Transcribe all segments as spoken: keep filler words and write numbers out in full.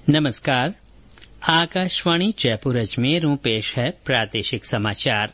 नमस्कार। आकाशवाणी जयपुर अजमेर में पेश है प्रादेशिक समाचार।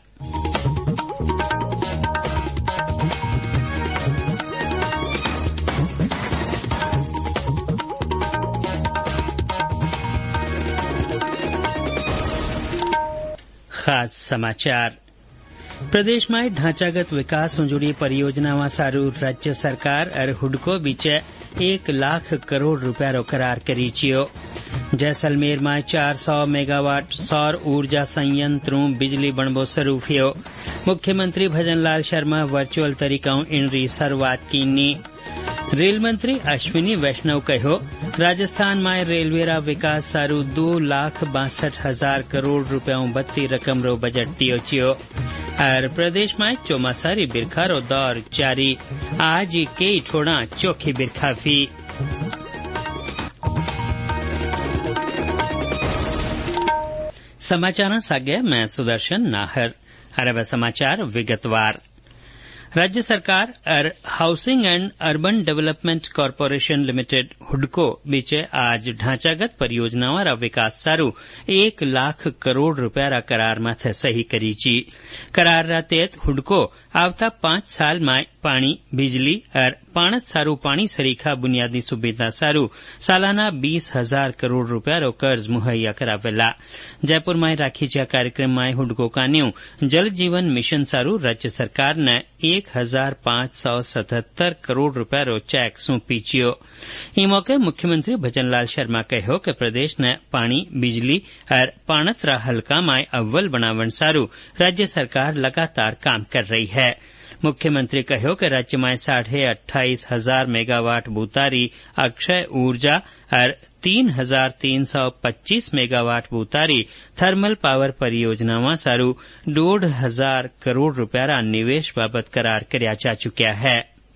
खास समाचार। प्रदेश में ढांचागत विकास से जुड़ी परियोजनाओं सारू राज्य सरकार और हुडको बीचे एक लाख करोड़ रुपया करार करी चियो। जैसलमेर में चार सौ मेगावाट सौर ऊर्जा संयंत्रों बिजली बनबो शुरू थियो। मुख्यमंत्री भजनलाल शर्मा वर्चुअल तरीकों इनरी शुरुआत कीनी। रेल मंत्री अश्विनी वैष्णव कहो राजस्थान में रेलवेरा विकास सारू दो लाख बासठ हजार करोड़ रुपयों बत्ती रकम रो बजट दियो चियो। और प्रदेश में चौमासारी बिरखा रो दौर जारी। आज कई ठोड़ा चोखी बिरखा भी। समाचार सागे मैं सुदर्शन नाहर। अरब समाचार विगतवार। राज्य सरकार और housing and urban development corporation limited हुडको बीचे आज ढांचागत परियोजनाओं रा विकास सारू एक लाख करोड़ रुपया रा करार माथे सही करी ची। करार रा तहत हुडको आवता पांच साल में पानी बिजली और पाणत सारू पानी सरीखा बुनियादी सुविधा सारू सालाना बीस हजार करोड़ रुपया रो कर्ज मुहैया करावेला। जयपुर में राखी जा कार्यक्रम में हुडको कान्यू जल जीवन मिशन सारू राज्य सरकार ने एक हजार पांच सौ सतहत्तर करोड़ रुपया रो चेक सौंपीचियो। ई मौके मुख्यमंत्री भजनलाल शर्मा कहो कि प्रदेश ने पानी बिजली और पाणत रा हल्का में अव्वल बनावन सारू राज्य सरकार लगातार काम कर रही है। मुख्यमंत्री कहो कि राज्य में साढ़े अट्ठाईस हजार मेगावाट भूतारी अक्षय ऊर्जा और तीन हजार तीन सौ पच्चीस मेगावाट भूतारी थर्मल पावर परियोजनावां सारू डेढ़ हजार करोड़ रुपया निवेश बाबत करार करया जा चुक्या है।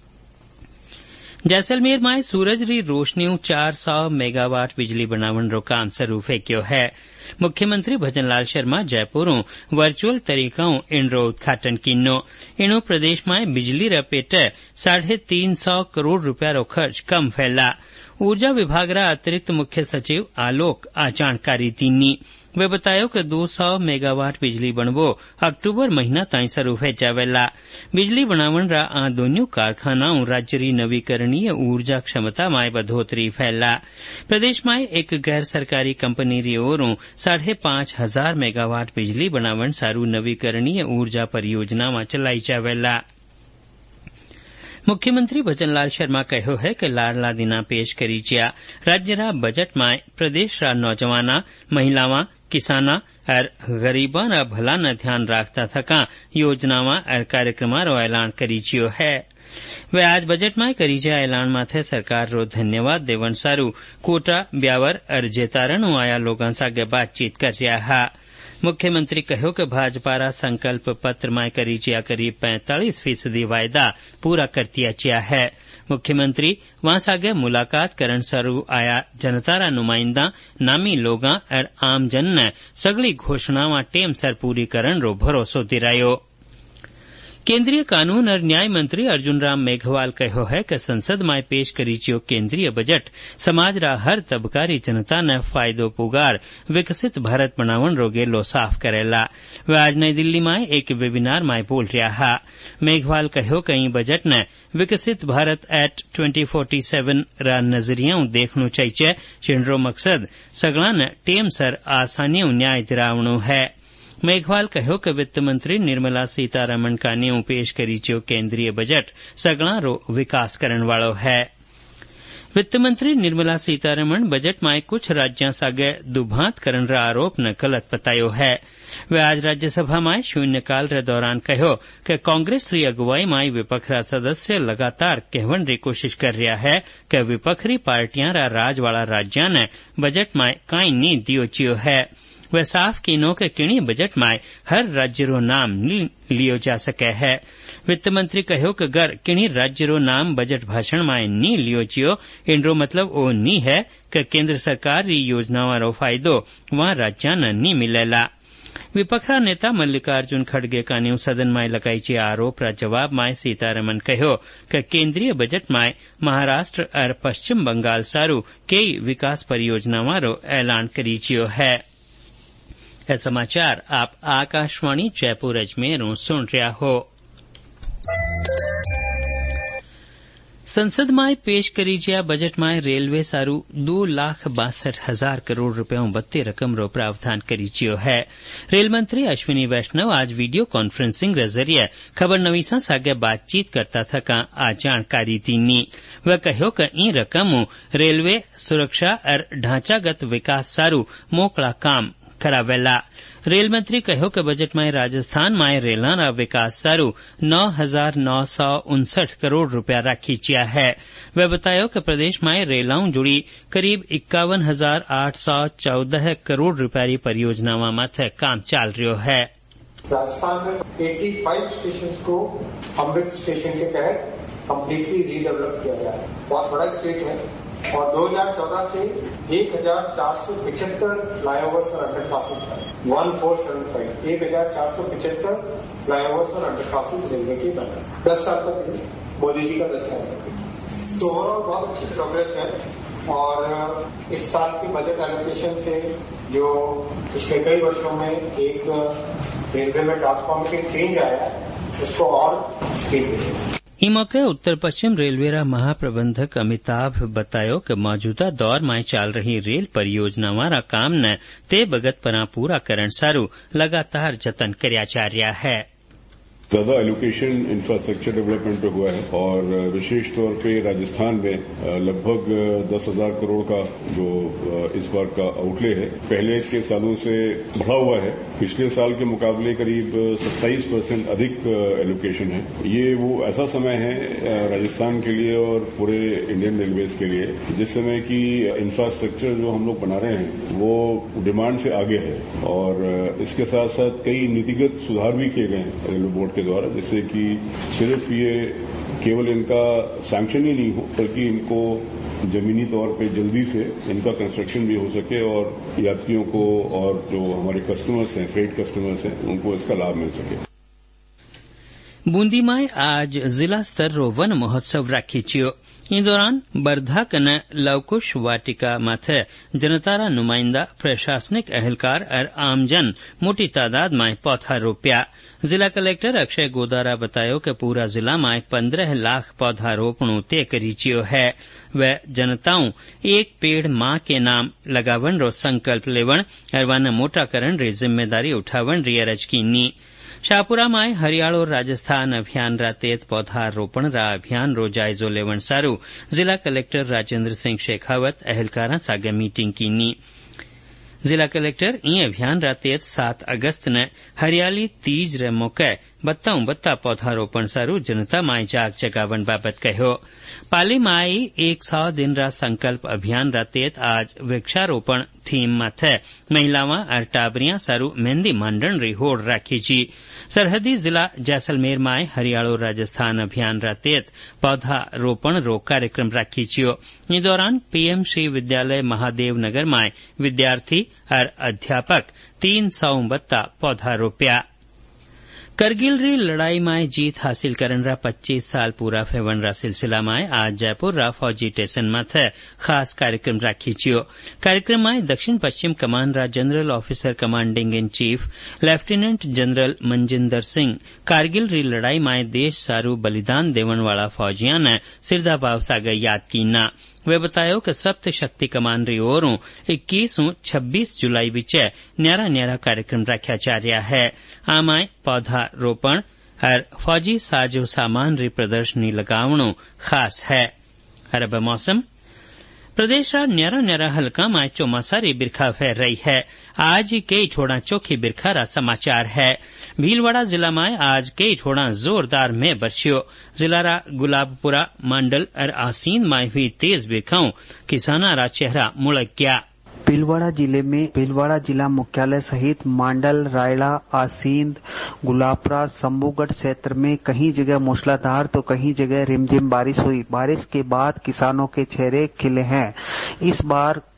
जैसलमेर में सूरज री रोशनी चार सौ मेगावाट बिजली बनावन रो काम शुरू फेंक्यो है। मुख्यमंत्री भजनलाल शर्मा जयपुर वर्चुअल तरीका इनरो उद्घाटन किन्नो। इनो प्रदेश में बिजली रा पेटे साढ़े तीन सौ करोड़ रुपया रो खर्च कम फैला। ऊर्जा विभाग रा अतिरिक्त मुख्य सचिव आलोक आ जानकारी दीनी। वे बतायो कि दो सौ मेगावाट बिजली बनबो अक्टूबर महीना ताई शुरू हो जावेला। बिजली बनावन रा आ दोनों कारखानाओं राज्य री नवीकरणीय ऊर्जा क्षमता में बढ़ोतरी फैला। प्रदेश में एक गैर सरकारी कंपनी री ओरों साढ़े पांच हजार मेगावाट बिजली बनावन सारू नवीकरणीय ऊर्जा परियोजना में चलाई जावेला। मुख्यमंत्री भजनलाल शर्मा कहो है कि लाडला दिना पेश करी जिया राज्य रा बजट में प्रदेश रा नौजवाना महिलावां किसाना और गरीबा रा भला न ध्यान राखता थका योजनावां और कार्यक्रम रो ऐलान करी जियो है। वे आज बजट में करी जा ऐलान माथे सरकार रो धन्यवाद देवन सारू कोटा ब्यावर और जेतारण आया लोगों सागे बातचीत कर रहा है। मुख्यमंत्री कहो कि भाजपा रा संकल्प पत्र में करी जिया करीब पैंतालीस फीसदी वायदा पूरा कर दिया जिया है। मुख्यमंत्री वहां सागे मुलाकात करण सारू आया जनता रा नुमाइंदा नामी लोगा और आम जन ने सगली घोषणावां टेम सर पूरी करण रो भरोसो दिरायो। केंद्रीय कानून और न्याय मंत्री अर्जुन राम मेघवाल कहो है कि संसद में पेश करी जियो केंद्रीय बजट समाज रा हर तबकारी जनता ने फायदो पुगार विकसित भारत बनावन रो गेलो साफ करेला। वे आज नई दिल्ली में एक वेबिनार में बोल रहा है। मेघवाल कहो कि बजट ने विकसित Bharat at twenty forty seven रा नजरिया देखनो चाहिए जिनरो मकसद सगला ने टेम सर आसानियों न्याय दिलावनो है। मेघवाल कहो कि वित्त मंत्री निर्मला सीतारमण का न्यू पेश करी जो केंद्रीय बजट सगला रो विकास करण वालो है। वित्त मंत्री निर्मला सीतारमण बजट में कुछ राज्यों सागे दुभात करण रा आरोप न गलत बतायो है। वे आज राज्यसभा में शून्यकाल रे दौरान कहो कि कांग्रेस री अगुवाई में विपक्ष रा सदस्य लगातार कहवन री कोशिश कर रहा है कि विपक्षी पार्टियां रा राज वाला राज्य ने बजट में कई नी दियो चियो है। वे साफ कीनो के किणी बजट में हर राज्य रो नाम लियो जा सके है। वित्त मंत्री कहो कि अगर किणी राज्य रो नाम बजट भाषण में नी लियो जियो इनरो मतलब ओ नी है कि केंद्र सरकार री योजनावां रो फायदो वहां राज्य न नी मिलेला। विपक्षा नेता मल्लिकार्जुन खड़गे का न्यू सदन में लगाई जे आरोप रा जवाब में सीतारमण कहो कि केंद्रीय बजट में महाराष्ट्र और पश्चिम बंगाल सारू कई विकास परियोजनाओं ऐलान करीजियो है। यह समाचार आप आकाशवाणी जयपुर अजमेर सुन रहा हो। संसद में पेश करीजिया बजट में रेलवे सारू दो लाख बासठ हजार करोड़ रुपयों बत्ती रकम रो प्रावधान करीजियो है। रेल मंत्री अश्विनी वैष्णव आज वीडियो कॉन्फ्रेंसिंग रे जरिए खबर नवीसा सागे बातचीत करता था आ जानकारी दीनी। वह कहो कि ई रकम रेलवे सुरक्षा और ढांचागत विकास सारू मोकड़ा काम करावेला। रेल मंत्री कहो कि बजट में राजस्थान में रेलना विकास सारू नौ हजार नौ सौ उनसठ करोड़ रुपया राखी चिया है। वह बतायो कि प्रदेश में रेलाओं जुड़ी करीब इक्यावन हजार आठ सौ चौदह करोड़ रुपया की परियोजनाओं माथे काम चल रहा है। राजस्थान में पचासी स्टेशन को अमृत स्टेशन के तहत कम्प्लीटली रीडेवलप किया गया है। बहुत बड़ा स्टेट है और दो हजार चौदह से एक हजार चार सौ पिछहत्तर फ्लाईओवर्स और underpasses one four seven five एक हजार चार सौ पिछहत्तर फ्लाईओवर्स और अंडर पासिस रेलवे के बने। दस साल तक मोदी जी का दस साल तक तो ओवरऑल बहुत अच्छी प्रोग्रेस है। और इस साल के बजट एलोकेशन से जो पिछले कई वर्षों में एक रेलवे में ट्रांसफॉर्मेटिव चेंज आया उसको और स्पीड मिलेगी। ई मौके उत्तर पश्चिम रेलवे रा महाप्रबंधक अमिताभ बतायो कि मौजूदा दौर में चल रही रेल परियोजनाओं रा काम ने ते बगत पना पूरा करण सारू लगातार जतन करया जा रहा है। ज्यादा एलोकेशन इंफ्रास्ट्रक्चर डेवलपमेंट पे हुआ है और विशेष तौर पे राजस्थान में लगभग दस हजार करोड़ का जो इस बार का आउटले है पहले के सालों से बढ़ा हुआ है। पिछले साल के मुकाबले करीब सत्ताईस परसेंट अधिक एलोकेशन है। ये वो ऐसा समय है राजस्थान के लिए और पूरे इंडियन रेलवेज के लिए जिस समय की इंफ्रास्ट्रक्चर जो हम लोग बना रहे हैं वो डिमांड से आगे है और इसके साथ साथ कई नीतिगत सुधार भी किए गए हैं रेलवे बोर्ड के द्वारा, जिससे कि सिर्फ ये केवल इनका सैंक्शन ही नहीं हो बल्कि इनको जमीनी तौर पे जल्दी से इनका कंस्ट्रक्शन भी हो सके और यात्रियों को और जो हमारे कस्टमर्स हैं फ्रेट कस्टमर्स हैं उनको इसका लाभ मिल सके। बूंदी में आज जिला स्तर रो वन महोत्सव राखी छियो। इन दौरान बरधा कने लवकुश वाटिका माथे जनतारा नुमाइंदा प्रशासनिक अहलकार और आमजन मोटी तादाद में पौधा रोप्या। जिला कलेक्टर अक्षय गोदारा बतायो कि पूरा जिला में पंद्रह लाख पौधा रोपणों तय करीचियो है। वह जनताओं एक पेड़ माँ के नाम लगावन रो संकल्प लेवन और वन मोटा करण री जिम्मेदारी उठावन री अरज कीनी। शाहपुरा में हरियाणा और राजस्थान अभियान रा तेत पौधा रोपण रा अभियान रो जायजो लेवन सारू जिला कलेक्टर राजेंद्र सिंह शेखावत अहलकारा सागे मीटिंग कीनी। जिला कलेक्टर ई अभियान रा तेत सात अगस्त ने हरियाली तीज रे मौके बत्ता बत्ता पौधारोपण सारू जनता माई जाग जगावन बाबत कहो। पाली माई एक सौ दिन रा संकल्प अभियान रा तेत आज वृक्षारोपण थीम माथे महिलावां और टाबरियां सारू मेहंदी मांडण री होड़ राखी जी। सरहदी जिला जैसलमेर माई हरियाणा और राजस्थान अभियान रा तेत पौधा रोपण रो कार्यक्रम राखी छियो। इस दौरान पीएम श्री विद्यालय महादेव नगर माई विद्यार्थी और अध्यापक तीन सौ बत्ता पौधा रोप्या। करगिल री लड़ाई में जीत हासिल करन रा पच्चीस साल पूरा फेवन रा सिलसिला में आज जयपुर रा फौजी स्टेशन माथे खास कार्यक्रम राखी छियो। कार्यक्रम में दक्षिण पश्चिम कमान रा general officer commanding in chief lieutenant general Manjinder Singh Kargil री लड़ाई में देश सारू बलिदान देवन वाला फौजियां ने सिरदा भाव सागर याद कीना। वे बतायो कि सप्त शक्ति कमान री ओरों इक्कीस छब्बीस जुलाई विचे न्यारा न्यारा कार्यक्रम रखा जा रहा है। आमाय पौधा रोपण और फौजी साजो सामान री प्रदर्शनी लगावणो खास है। अरब मौसम प्रदेश रा न्यारा न्यारा हल्का में चौमासा री बिरखा फैर रही है। आज कई ठोड़ा चोखी बिरखा रा समाचार है। भीलवाड़ा जिला में आज कई ठोड़ा जोरदार में बरसियो। जिला रा गुलाबपुरा मंडल और आसीन में हुई तेज बिरखाओं किसाना रा चेहरा मुड़क गया। भीलवाड़ा जिले में भीलवाड़ा जिला मुख्यालय सहित मांडल, रायला, आसींद, गुलाबपुरा, शंभूगढ़ क्षेत्र में कहीं जगह मूसलाधार तो कहीं जगह रिमझिम बारिश हुई। बारिश के बाद किसानों के चेहरे खिले हैं। इस बार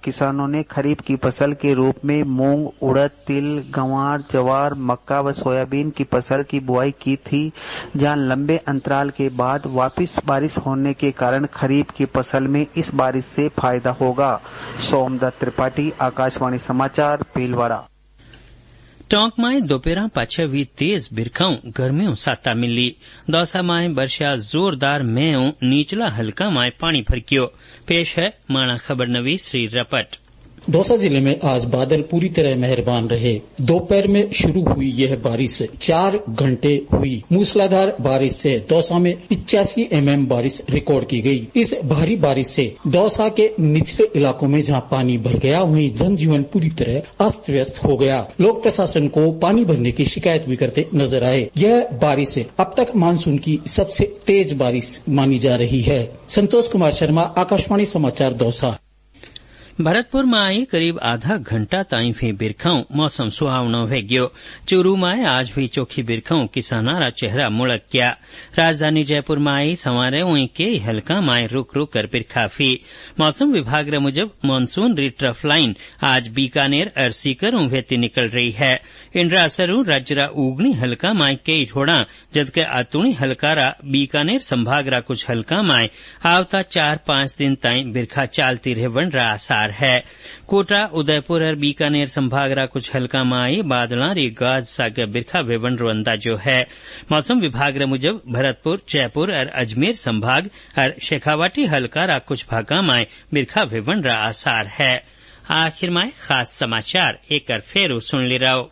किसानों ने खरीफ की फसल के रूप में मूंग, उड़द, तिल, गंवार, जवार, मक्का व सोयाबीन की फसल की बुआई की थी, जहां लंबे अंतराल के बाद वापस बारिश होने के कारण खरीफ की फसल में इस बारिश से फायदा होगा। सोमदत्त त्रिपाठी, आकाशवाणी समाचार, भीलवाड़ा। टोंक माए दोपहर पाछे हुई तेज बिरखाऊ गर्मियों साता मिली। दौसा माए वर्षा जोरदार में नीचला हल्का माए पानी फरक्यो। पेश है माणा खबर नवी श्री रपट। दौसा जिले में आज बादल पूरी तरह मेहरबान रहे। दोपहर में शुरू हुई यह बारिश चार घंटे हुई। मूसलाधार बारिश से दौसा में पिचासी एम एम बारिश रिकॉर्ड की गई। इस भारी बारिश से दौसा के निचले इलाकों में जहां पानी भर गया, वहीं जनजीवन पूरी तरह अस्त व्यस्त हो गया। लोग प्रशासन को पानी भरने की शिकायत भी करते नजर आए। यह बारिश अब तक मानसून की सबसे तेज बारिश मानी जा रही है। संतोष कुमार शर्मा, आकाशवाणी समाचार, दौसा। भरतपुर में आई करीब आधा घंटा ताई भी बिरखाऊ मौसम सुहावनो हो गयो। चूरू में आज भी चोखी बिरखाऊ किसानारा चेहरा मुड़क गया। राजधानी जयपुर में आई सवारे उई के हल्का माए रुक रुक कर बिरखा फी। मौसम विभाग रे मुजब मानसून री ट्रफ लाइन आज बीकानेर और सीकर वेती निकल रही है। इंड्रा असरू राज्यरा उगनी हल्का माए कई ठोड़ा, जबकि अतुणी हल्कारा बीकानेर संभागरा कुछ हल्का माए आवता चार पांच दिन ताई बिरखा चालती रहवन रा आसार है। कोटा, उदयपुर और बीकानेर संभागरा कुछ हल्का माई बादला री गाज सागे बिरखा वेवन रो अंदाजो है। मौसम विभाग रे मुजब भरतपुर, जयपुर और अजमेर संभाग और शेखावाटी हल्कारा कुछ भागा माए बिरखा वेवन रा आसार है। आखिर में खास समाचार एक बार फेरू सुन ली रहो।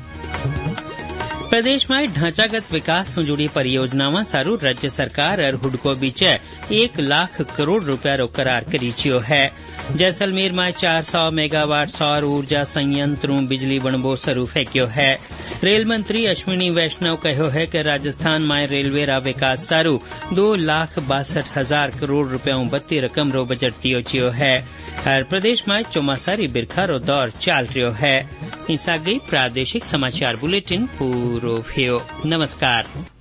प्रदेश में ढांचागत विकास से जुड़ी परियोजनाओं सारू राज्य सरकार और हुडको बीच एक लाख करोड़ रुपया रो करार करीचियो है। जैसलमेर में चार सौ मेगावाट सौर ऊर्जा संयंत्रों बिजली बनबो शुरू फेंक्यो है। रेल मंत्री अश्विनी वैष्णव कहो है कि राजस्थान में रेलवे रा विकास सारू दो लाख बासठ हजार करोड़ रुपया बत्ती रकम रो बजट दियो चियो है। और प्रदेश में चौमासारी बिरखा रो दौर चाल रह्यो है। इस आगे प्रादेशिक समाचार बुलेटिन पूरो भयो। नमस्कार।